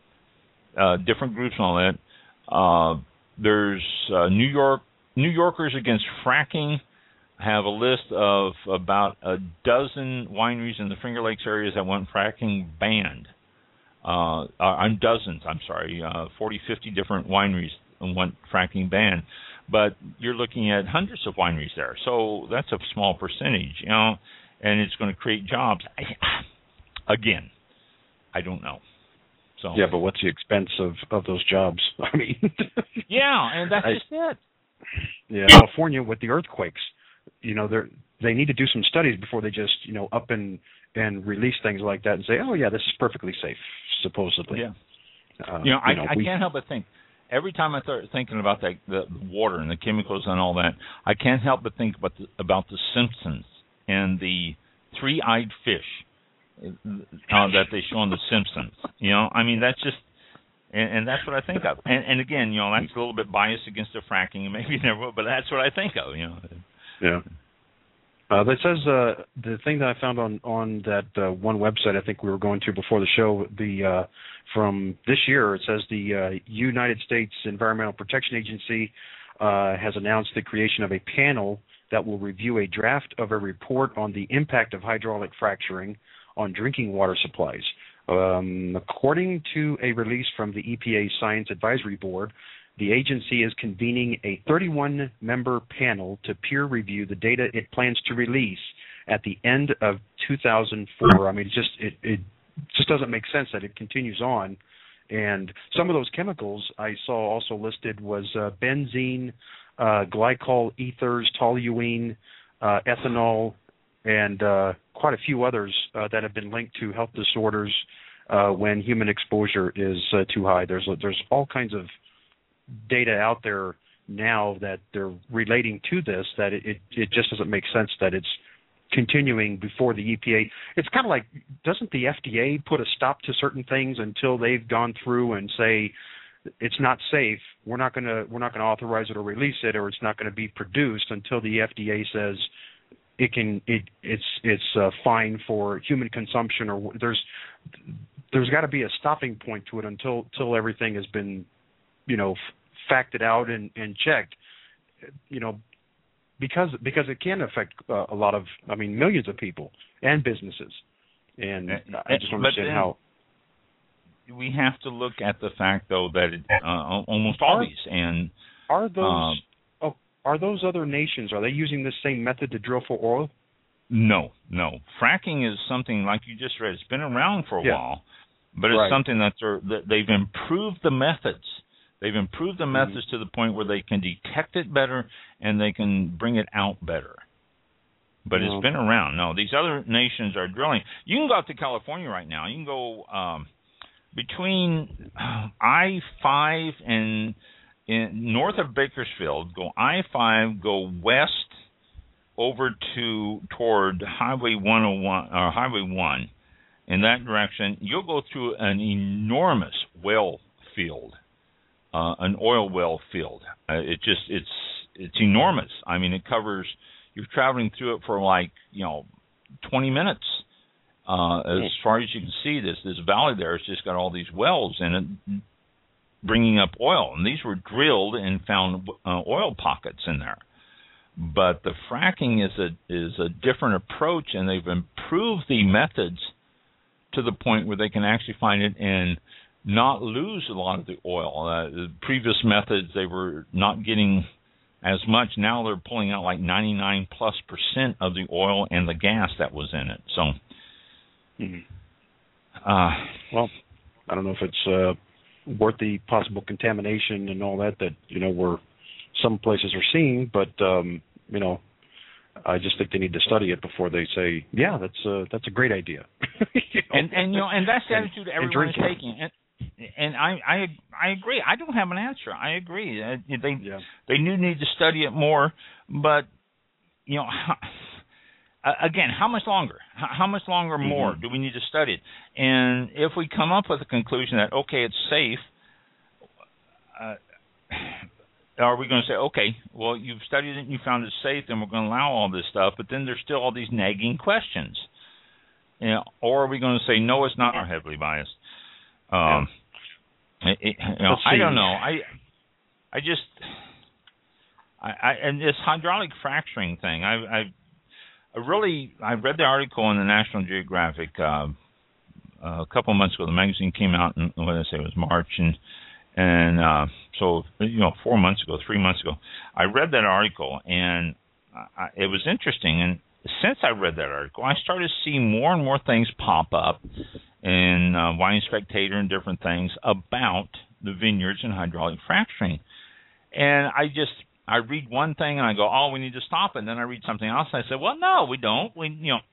Speaker 3: uh, different groups and all that. Uh, there's uh, New York, New Yorkers Against Fracking have a list of about a dozen wineries in the Finger Lakes areas that want fracking banned. Uh, uh, dozens, I'm sorry, uh, forty, fifty different wineries want fracking banned. But you're looking at hundreds of wineries there, so that's a small percentage, you know, and it's going to create jobs. I, again, I don't know. So
Speaker 1: yeah, but what's the expense of, of those jobs? I mean,
Speaker 3: yeah, and that's
Speaker 1: I,
Speaker 3: just it.
Speaker 1: Yeah, California with the earthquakes, you know, they they need to do some studies before they just, you know, up and and release things like that and say, oh yeah, this is perfectly safe, supposedly.
Speaker 3: Yeah.
Speaker 1: Uh,
Speaker 3: you know, I,
Speaker 1: you know
Speaker 3: I
Speaker 1: we,
Speaker 3: can't help but think. Every time I start thinking about that, the water and the chemicals and all that, I can't help but think about the, about the Simpsons and the three-eyed fish uh, that they show on the Simpsons. You know, I mean, that's just, and, and that's what I think of. And, and again, you know, that's a little bit biased against the fracking, and maybe never will, but that's what I think of. You know.
Speaker 1: Yeah. Uh, that says uh, the thing that I found on on that uh, one website I think we were going to before the show, the uh, from this year, it says the uh, United States Environmental Protection Agency uh, has announced the creation of a panel that will review a draft of a report on the impact of hydraulic fracturing on drinking water supplies. Um, according to a release from the E P A Science Advisory Board, the agency is convening a thirty-one member panel to peer review the data it plans to release at the end of two thousand four. I mean, it just it, it just doesn't make sense that it continues on. And some of those chemicals I saw also listed was uh, benzene, uh, glycol ethers, toluene, uh, ethanol, and uh, quite a few others uh, that have been linked to health disorders uh, when human exposure is uh, too high. There's there's all kinds of data out there now that they're relating to this that it, it, it just doesn't make sense that it's continuing before the E P A. It's kind of like, doesn't the F D A put a stop to certain things until they've gone through and say it's not safe, we're not going to we're not going to authorize it or release it, or it's not going to be produced until the F D A says it can it it's it's uh, fine for human consumption, or there's there's got to be a stopping point to it until until everything has been, you know, facted out and, and checked, you know, because because it can affect uh, a lot of, I mean, millions of people and businesses, and I just don't understand how.
Speaker 3: We have to look at the fact, though, that it, uh, almost always and
Speaker 1: are those
Speaker 3: um,
Speaker 1: oh are those other nations, are they using the same method to drill for oil?
Speaker 3: No, no. Fracking is something like you just read. It's been around for a yeah. while, but it's
Speaker 1: right.
Speaker 3: something that, they're, that they've improved the methods. They've improved the methods mm-hmm. to the point where they can detect it better and they can bring it out better. But no. it's been around. No, these other nations are drilling. You can go out to California right now. You can go um, between I five and in, north of Bakersfield, go I five, go west over to toward Highway one oh one or Highway one. In that direction, you'll go through an enormous well field. Uh, an oil well field. Uh, it just it's it's enormous. I mean, it covers. You're traveling through it for like you know twenty minutes. Uh, as far as you can see, this this valley there has just got all these wells in it, bringing up oil. And these were drilled and found uh, oil pockets in there. But the fracking is a is a different approach, and they've improved the methods to the point where they can actually find it and not lose a lot of the oil. Uh, the previous methods, they were not getting as much. Now they're pulling out like ninety-nine plus percent of the oil and the gas that was in it. So,
Speaker 1: mm-hmm.
Speaker 3: uh,
Speaker 1: well, I don't know if it's uh, worth the possible contamination and all that that, you know, we're some places are seeing, but, um, you know, I just think they need to study it before they say, yeah, that's a, that's a great idea. You know?
Speaker 3: And, and, you know, and that's the
Speaker 1: and,
Speaker 3: attitude everyone is taking. And, and I, I, I agree. I don't have an answer. I agree. Uh, they,
Speaker 1: yeah.
Speaker 3: they do need to study it more, but, you know, how, again, how much longer? How much longer
Speaker 1: mm-hmm.
Speaker 3: more do we need to study it? And if we come up with a conclusion that, okay, it's safe, uh, are we going to say, okay, well, you've studied it and you found it safe, and we're going to allow all this stuff, but then there's still all these nagging questions. You know, or are we going to say, no, it's not heavily biased? Um, yeah. it, it, you know, I don't know. I I just, I, I and this hydraulic fracturing thing, I, I, I really, I read the article in the National Geographic uh, a couple of months ago. The magazine came out in, what did I say, it was March, and And uh, so, you know, four months ago, three months ago, I read that article, and I, it was interesting. And since I read that article, I started seeing more and more things pop up in uh, Wine Spectator and different things about the vineyards and hydraulic fracturing. And I just, I read one thing, and I go, oh, we need to stop it. And then I read something else, and I say, well, no, we don't. We, you know,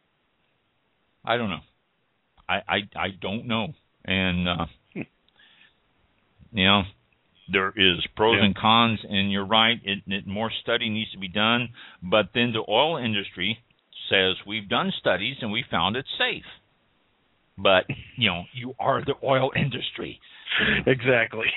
Speaker 3: I don't know. I, I, I don't know. And, uh, you know, there is pros yeah. and cons, and you're right, it, it, more study needs to be done. But then the oil industry says, we've done studies, and we found it safe. But, you know, you are the oil industry.
Speaker 1: Exactly.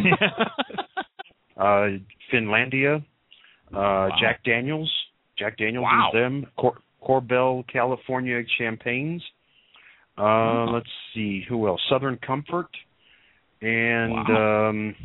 Speaker 1: uh, Finlandia, uh, wow. Jack Daniels. Jack Daniels
Speaker 3: wow.
Speaker 1: is them. Cor- Corbel, California Champagnes. Uh, oh. Let's see, who else? Southern Comfort. And wow. um,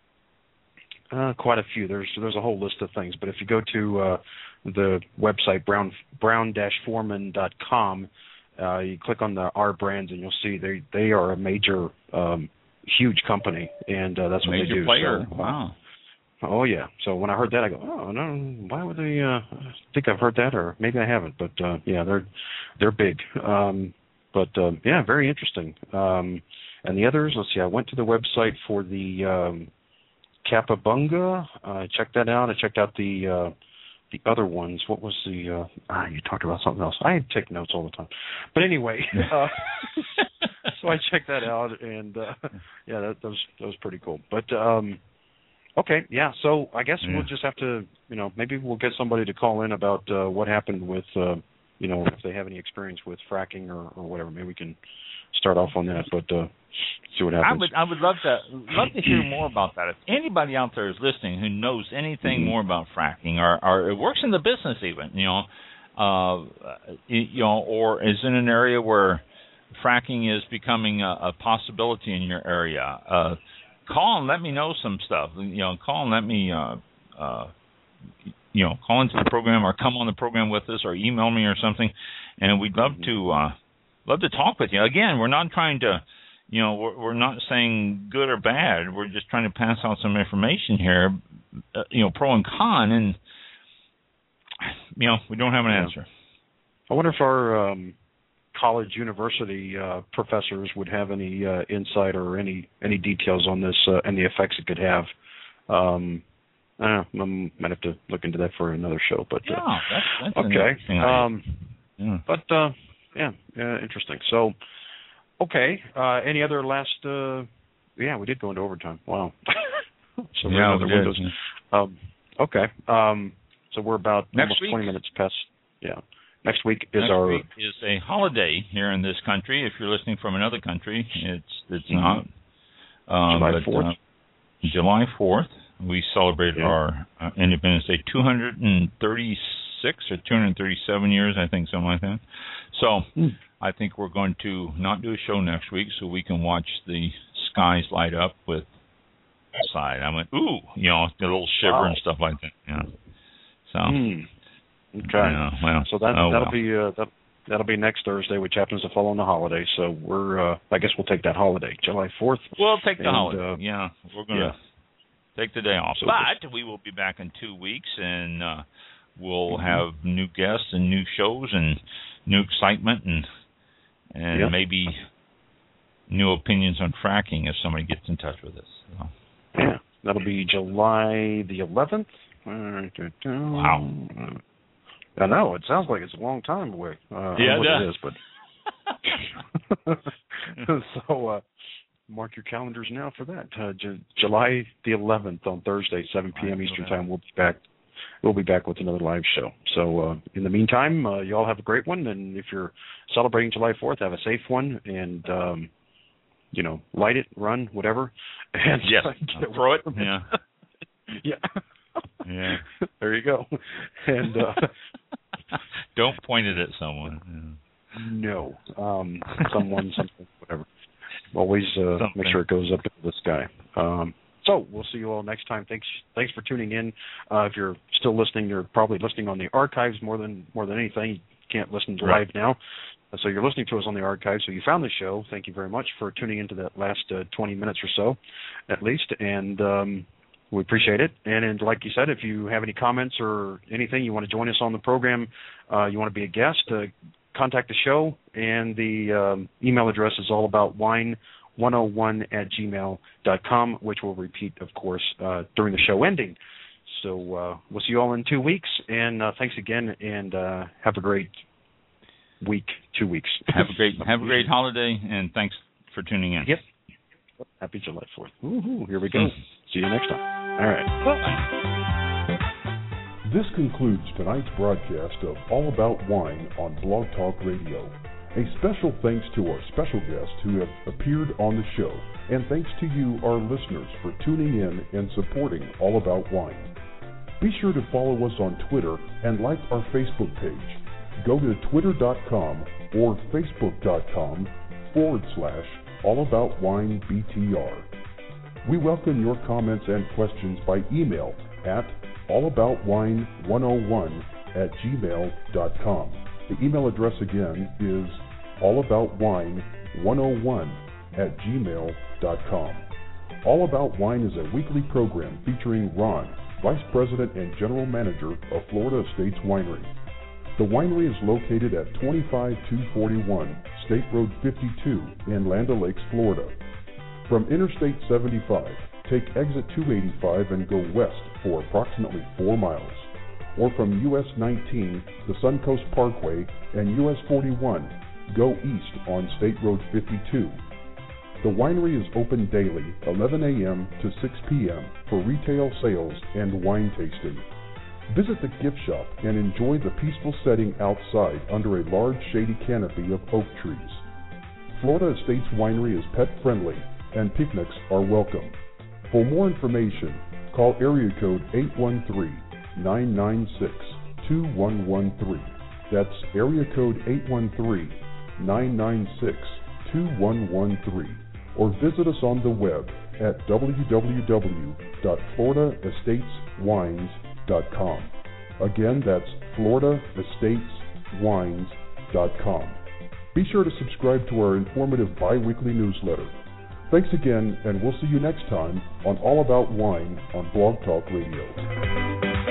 Speaker 1: uh, quite a few. There's there's a whole list of things. But if you go to uh, the website, brown brown dash foreman dot com, uh, you click on the R brands, and you'll see they, they are a major, um, huge company, and uh, that's what
Speaker 3: major
Speaker 1: they do.
Speaker 3: Player.
Speaker 1: So,
Speaker 3: wow.
Speaker 1: Oh, yeah. So when I heard that, I go, oh, no, why would they? Uh, I think I've heard that, or maybe I haven't. But, uh, yeah, they're they're big. Um, but, uh, yeah, very interesting. Um And the others, let's see, I went to the website for the um, Capabunga. I checked that out. I checked out the uh, the other ones. What was the, uh, ah, you talked about something else. I take notes all the time. But anyway, uh, so I checked that out, and, uh, yeah, that, that, was, that was pretty cool. But, um, okay, yeah, so I guess yeah. we'll just have to, you know, maybe we'll get somebody to call in about uh, what happened with, uh, you know, if they have any experience with fracking or, or whatever. Maybe we can start off on that, but uh, see what happens.
Speaker 3: I would I would love to love to hear more about that. If anybody out there is listening who knows anything mm-hmm. more about fracking, or, or it works in the business even, you know, uh, you know, or is in an area where fracking is becoming a, a possibility in your area, uh, call and let me know some stuff. You know, call and let me, uh, uh, you know, call into the program or come on the program with us or email me or something, and we'd love to. Uh, Love to talk with you. Again, we're not trying to, you know, we're, we're not saying good or bad. We're just trying to pass out some information here, uh, you know, pro and con, and, you know, we don't have an
Speaker 1: yeah.
Speaker 3: answer.
Speaker 1: I wonder if our um, college, university uh, professors would have any uh, insight or any, any details on this uh, and the effects it could have. Um, I don't know. I might have to look into that for another show. But uh,
Speaker 3: yeah, that's, that's
Speaker 1: okay. Um,
Speaker 3: yeah.
Speaker 1: But, uh, Yeah, yeah, interesting. So, okay. Uh, any other last? Uh, yeah, we did go into overtime. Wow. so
Speaker 3: yeah,
Speaker 1: other
Speaker 3: we
Speaker 1: windows.
Speaker 3: did.
Speaker 1: Um, okay. Um, so we're about
Speaker 3: Next
Speaker 1: almost
Speaker 3: week.
Speaker 1: twenty minutes past. Yeah. Next week is
Speaker 3: Next
Speaker 1: our.
Speaker 3: week is a holiday here in this country. If you're listening from another country, it's it's not. Um,
Speaker 1: July
Speaker 3: but,
Speaker 1: fourth.
Speaker 3: Uh, July fourth, we celebrate yeah. our uh, Independence Day. Two hundred and thirty-six or two hundred thirty-seven years, I think, something like that. So mm. I think we're going to not do a show next week so we can watch the skies light up with side. I went, ooh, you know, a little shiver wow. and stuff like that. Yeah. So,
Speaker 1: mm. okay.
Speaker 3: You know, well,
Speaker 1: so that
Speaker 3: oh,
Speaker 1: that'll
Speaker 3: well.
Speaker 1: be uh, that that'll be next Thursday, which happens to fall on the holiday. So we're, uh, I guess we'll take that holiday, July fourth.
Speaker 3: We'll take the
Speaker 1: and,
Speaker 3: holiday.
Speaker 1: Uh,
Speaker 3: yeah, we're gonna
Speaker 1: yeah.
Speaker 3: take the day off.
Speaker 1: So
Speaker 3: but we will be back in two weeks, and uh, we'll
Speaker 1: mm-hmm.
Speaker 3: have new guests and new shows and new excitement and and
Speaker 1: yeah.
Speaker 3: maybe new opinions on fracking if somebody gets in touch with us. So.
Speaker 1: Yeah, that'll be July the eleventh.
Speaker 3: Wow.
Speaker 1: I know, it sounds like it's a long time away. Uh,
Speaker 3: yeah,
Speaker 1: I don't know
Speaker 3: it
Speaker 1: what it is, but so uh, mark your calendars now for that. Uh, J- July the eleventh on Thursday, seven p.m. Eastern Time. We'll be back. We'll be back with another live show. So uh, in the meantime, uh, you all have a great one, and if you're celebrating July fourth, have a safe one, and um, you know, light it, run, whatever. And
Speaker 3: yes,
Speaker 1: uh,
Speaker 3: throw it. Yeah.
Speaker 1: yeah.
Speaker 3: Yeah.
Speaker 1: There you go. And uh,
Speaker 3: don't point it at someone.
Speaker 1: No. Um, someone, something, whatever. Always uh, make sure it goes up into the sky. Um, so we'll see you all next time. Thanks. Thanks for tuning in. Uh, if you're still listening, you're probably listening on the archives more than more than anything. You can't listen to
Speaker 3: right.
Speaker 1: live now. So you're listening to us on the archives. So you found the show. Thank you very much for tuning into that last uh, twenty minutes or so, at least. And um, we appreciate it. And, and like you said, if you have any comments or anything, you want to join us on the program, uh, you want to be a guest, uh, contact the show. And the um, email address is all about wine one oh one at gmail dot com, which we'll repeat, of course, uh, during the show ending. So uh, we'll see you all in two weeks. And uh, thanks again, and uh, have a great week, two weeks.
Speaker 3: Have a great have a great holiday, and thanks for tuning in.
Speaker 1: Yep. Happy July fourth. Woo-hoo. Here we go. See you next time. All right.
Speaker 2: Bye. This concludes tonight's broadcast of All About Wine on Blog Talk Radio. A special thanks to our special guests who have appeared on the show, and thanks to you, our listeners, for tuning in and supporting All About Wine. Be sure to follow us on Twitter and like our Facebook page. Go to twitter.com or facebook.com forward slash All About Wine B T R. We welcome your comments and questions by email at allaboutwine one oh one at gmail dot com. The email address again is allaboutwine one oh one at gmail dot com. All About Wine is a weekly program featuring Ron, Vice President and General Manager of Florida Estates Winery. The winery is located at twenty-five two forty-one State Road fifty-two in Land O'Lakes, Florida. From Interstate seventy-five, take exit two eighty-five and go west for approximately four miles. Or from U S nineteen, the Suncoast Parkway, and U S forty-one, go east on State Road fifty-two. The winery is open daily, eleven a.m. to six p.m. for retail sales and wine tasting. Visit the gift shop and enjoy the peaceful setting outside under a large shady canopy of oak trees. Florida Estates Winery is pet friendly and picnics are welcome. For more information, call area code eight one three, nine nine six, two one one three. That's area code eight one three, nine nine six, two one one three. Or visit us on the web at w w w dot florida estates wines dot com. Again, that's florida estates wines dot com. Be sure to subscribe to our informative bi-weekly newsletter. Thanks again, and we'll see you next time on All About Wine on Blog Talk Radio.